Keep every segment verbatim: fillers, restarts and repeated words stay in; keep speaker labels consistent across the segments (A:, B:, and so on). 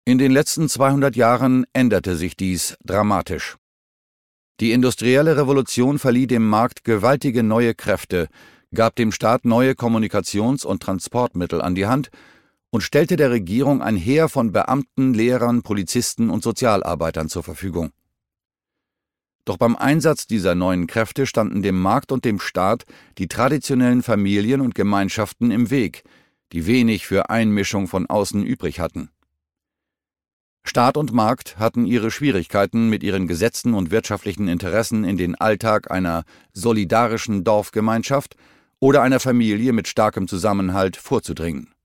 A: In den letzten zweihundert Jahren änderte sich dies dramatisch. Die industrielle Revolution verlieh dem Markt gewaltige neue Kräfte, gab dem Staat neue Kommunikations- und Transportmittel an die Hand und stellte der Regierung ein Heer von Beamten, Lehrern, Polizisten und Sozialarbeitern zur Verfügung. Doch beim Einsatz dieser neuen Kräfte standen dem Markt und dem Staat die traditionellen Familien und Gemeinschaften im Weg, die wenig für Einmischung von außen übrig hatten. Staat und Markt hatten ihre Schwierigkeiten, mit ihren Gesetzen und wirtschaftlichen Interessen in den Alltag einer solidarischen Dorfgemeinschaft oder einer Familie mit starkem Zusammenhalt vorzudringen.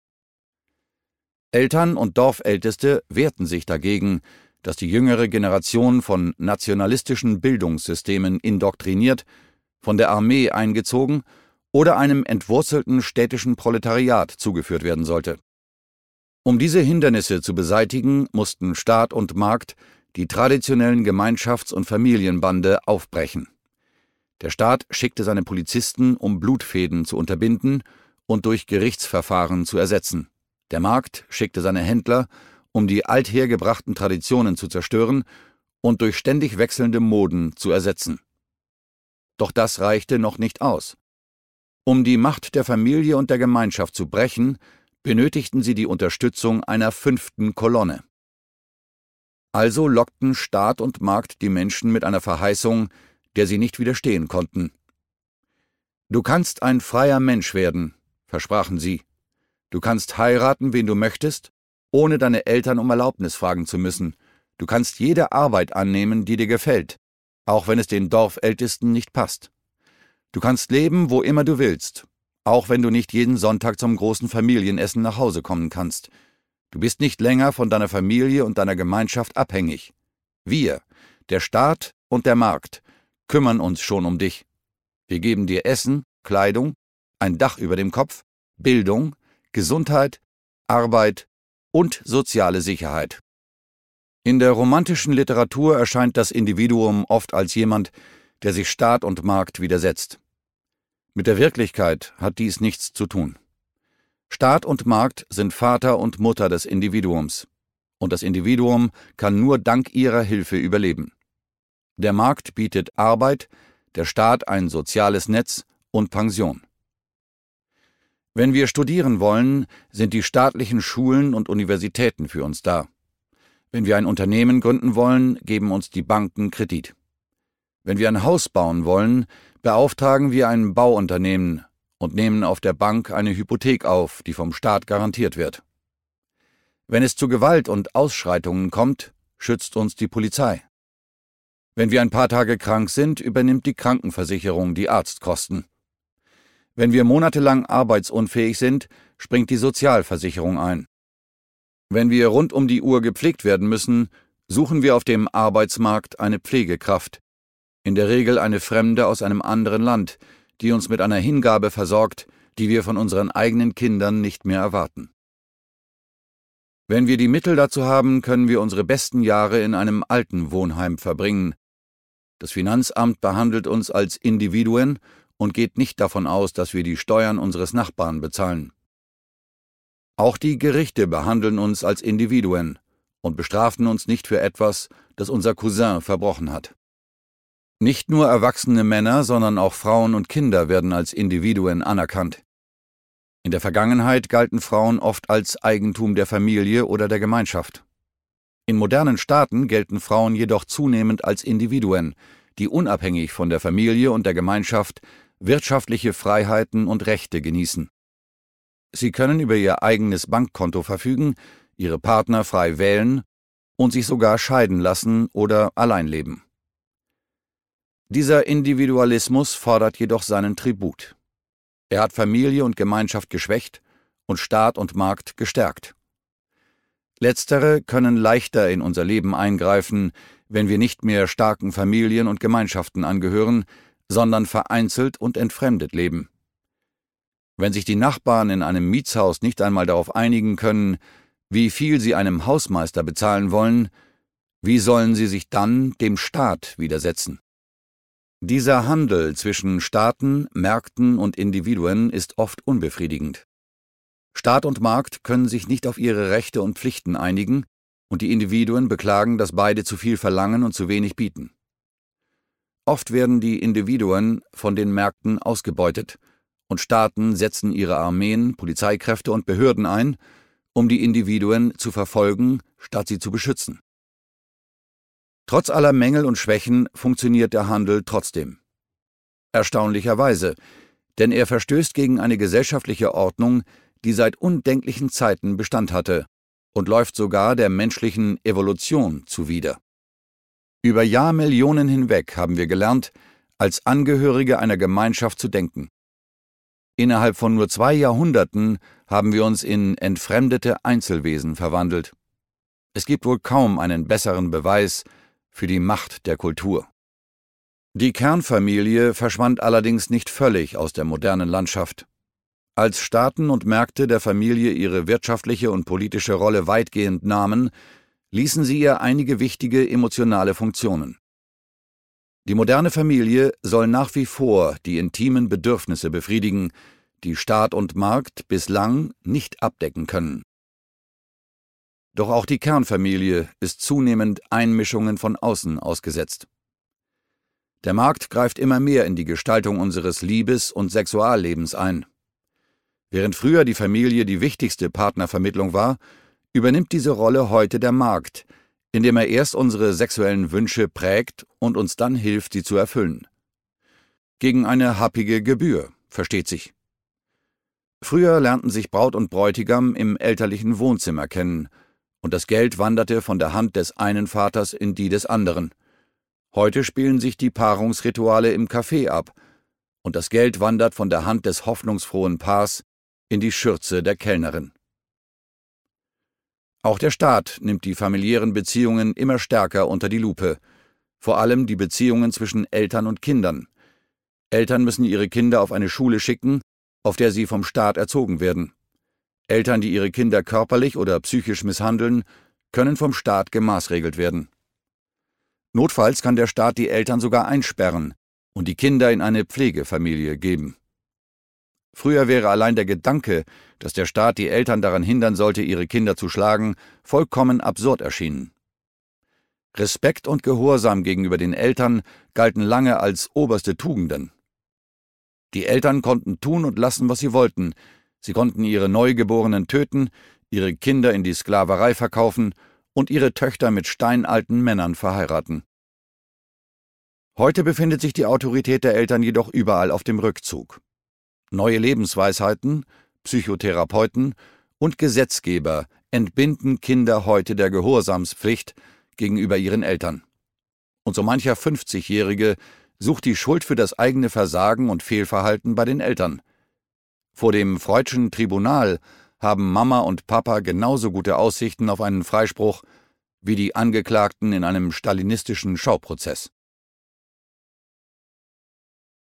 A: Eltern und Dorfälteste wehrten sich dagegen, dass die jüngere Generation von nationalistischen Bildungssystemen indoktriniert, von der Armee eingezogen oder einem entwurzelten städtischen Proletariat zugeführt werden sollte. Um diese Hindernisse zu beseitigen, mussten Staat und Markt die traditionellen Gemeinschafts- und Familienbande aufbrechen. Der Staat schickte seine Polizisten, um Blutfäden zu unterbinden und durch Gerichtsverfahren zu ersetzen. Der Markt schickte seine Händler, um die althergebrachten Traditionen zu zerstören und durch ständig wechselnde Moden zu ersetzen. Doch das reichte noch nicht aus. Um die Macht der Familie und der Gemeinschaft zu brechen, benötigten sie die Unterstützung einer fünften Kolonne. Also lockten Staat und Markt die Menschen mit einer Verheißung, der sie nicht widerstehen konnten. »Du kannst ein freier Mensch werden«, versprachen sie. »Du kannst heiraten, wen du möchtest, ohne deine Eltern um Erlaubnis fragen zu müssen. Du kannst jede Arbeit annehmen, die dir gefällt, auch wenn es den Dorfältesten nicht passt. Du kannst leben, wo immer du willst, auch wenn du nicht jeden Sonntag zum großen Familienessen nach Hause kommen kannst. Du bist nicht länger von deiner Familie und deiner Gemeinschaft abhängig. Wir, der Staat und der Markt, kümmern uns schon um dich. Wir geben dir Essen, Kleidung, ein Dach über dem Kopf, Bildung, Gesundheit, Arbeit und soziale Sicherheit.« In der romantischen Literatur erscheint das Individuum oft als jemand, der sich Staat und Markt widersetzt. Mit der Wirklichkeit hat dies nichts zu tun. Staat und Markt sind Vater und Mutter des Individuums, und das Individuum kann nur dank ihrer Hilfe überleben. Der Markt bietet Arbeit, der Staat ein soziales Netz und Pension. Wenn wir studieren wollen, sind die staatlichen Schulen und Universitäten für uns da. Wenn wir ein Unternehmen gründen wollen, geben uns die Banken Kredit. Wenn wir ein Haus bauen wollen, beauftragen wir ein Bauunternehmen und nehmen auf der Bank eine Hypothek auf, die vom Staat garantiert wird. Wenn es zu Gewalt und Ausschreitungen kommt, schützt uns die Polizei. Wenn wir ein paar Tage krank sind, übernimmt die Krankenversicherung die Arztkosten. Wenn wir monatelang arbeitsunfähig sind, springt die Sozialversicherung ein. Wenn wir rund um die Uhr gepflegt werden müssen, suchen wir auf dem Arbeitsmarkt eine Pflegekraft, in der Regel eine Fremde aus einem anderen Land, die uns mit einer Hingabe versorgt, die wir von unseren eigenen Kindern nicht mehr erwarten. Wenn wir die Mittel dazu haben, können wir unsere besten Jahre in einem Altenwohnheim verbringen. Das Finanzamt behandelt uns als Individuen und geht nicht davon aus, dass wir die Steuern unseres Nachbarn bezahlen. Auch die Gerichte behandeln uns als Individuen und bestrafen uns nicht für etwas, das unser Cousin verbrochen hat. Nicht nur erwachsene Männer, sondern auch Frauen und Kinder werden als Individuen anerkannt. In der Vergangenheit galten Frauen oft als Eigentum der Familie oder der Gemeinschaft. In modernen Staaten gelten Frauen jedoch zunehmend als Individuen, die unabhängig von der Familie und der Gemeinschaft wirtschaftliche Freiheiten und Rechte genießen. Sie können über ihr eigenes Bankkonto verfügen, ihre Partner frei wählen und sich sogar scheiden lassen oder allein leben. Dieser Individualismus fordert jedoch seinen Tribut. Er hat Familie und Gemeinschaft geschwächt und Staat und Markt gestärkt. Letztere können leichter in unser Leben eingreifen, wenn wir nicht mehr starken Familien und Gemeinschaften angehören, sondern vereinzelt und entfremdet leben. Wenn sich die Nachbarn in einem Mietshaus nicht einmal darauf einigen können, wie viel sie einem Hausmeister bezahlen wollen, wie sollen sie sich dann dem Staat widersetzen? Dieser Handel zwischen Staaten, Märkten und Individuen ist oft unbefriedigend. Staat und Markt können sich nicht auf ihre Rechte und Pflichten einigen, und die Individuen beklagen, dass beide zu viel verlangen und zu wenig bieten. Oft werden die Individuen von den Märkten ausgebeutet, und Staaten setzen ihre Armeen, Polizeikräfte und Behörden ein, um die Individuen zu verfolgen, statt sie zu beschützen. Trotz aller Mängel und Schwächen funktioniert der Handel trotzdem. Erstaunlicherweise, denn er verstößt gegen eine gesellschaftliche Ordnung, die seit undenklichen Zeiten Bestand hatte, und läuft sogar der menschlichen Evolution zuwider. Über Jahrmillionen hinweg haben wir gelernt, als Angehörige einer Gemeinschaft zu denken. Innerhalb von nur zwei Jahrhunderten haben wir uns in entfremdete Einzelwesen verwandelt. Es gibt wohl kaum einen besseren Beweis für die Macht der Kultur. Die Kernfamilie verschwand allerdings nicht völlig aus der modernen Landschaft. Als Staaten und Märkte der Familie ihre wirtschaftliche und politische Rolle weitgehend nahmen, ließen sie ihr einige wichtige emotionale Funktionen. Die moderne Familie soll nach wie vor die intimen Bedürfnisse befriedigen, die Staat und Markt bislang nicht abdecken können. Doch auch die Kernfamilie ist zunehmend Einmischungen von außen ausgesetzt. Der Markt greift immer mehr in die Gestaltung unseres Liebes- und Sexuallebens ein. Während früher die Familie die wichtigste Partnervermittlung war, übernimmt diese Rolle heute der Markt, indem er erst unsere sexuellen Wünsche prägt und uns dann hilft, sie zu erfüllen. Gegen eine happige Gebühr, versteht sich. Früher lernten sich Braut und Bräutigam im elterlichen Wohnzimmer kennen, und das Geld wanderte von der Hand des einen Vaters in die des anderen. Heute spielen sich die Paarungsrituale im Café ab, und das Geld wandert von der Hand des hoffnungsfrohen Paars in die Schürze der Kellnerin. Auch der Staat nimmt die familiären Beziehungen immer stärker unter die Lupe, vor allem die Beziehungen zwischen Eltern und Kindern. Eltern müssen ihre Kinder auf eine Schule schicken, auf der sie vom Staat erzogen werden. Eltern, die ihre Kinder körperlich oder psychisch misshandeln, können vom Staat gemaßregelt werden. Notfalls kann der Staat die Eltern sogar einsperren und die Kinder in eine Pflegefamilie geben. Früher wäre allein der Gedanke, dass der Staat die Eltern daran hindern sollte, ihre Kinder zu schlagen, vollkommen absurd erschienen. Respekt und Gehorsam gegenüber den Eltern galten lange als oberste Tugenden. Die Eltern konnten tun und lassen, was sie wollten. Sie konnten ihre Neugeborenen töten, ihre Kinder in die Sklaverei verkaufen und ihre Töchter mit steinalten Männern verheiraten. Heute befindet sich die Autorität der Eltern jedoch überall auf dem Rückzug. Neue Lebensweisheiten, Psychotherapeuten und Gesetzgeber entbinden Kinder heute der Gehorsamspflicht gegenüber ihren Eltern. Und so mancher fünfzigjährige sucht die Schuld für das eigene Versagen und Fehlverhalten bei den Eltern. Vor dem Freudschen Tribunal haben Mama und Papa genauso gute Aussichten auf einen Freispruch wie die Angeklagten in einem stalinistischen Schauprozess.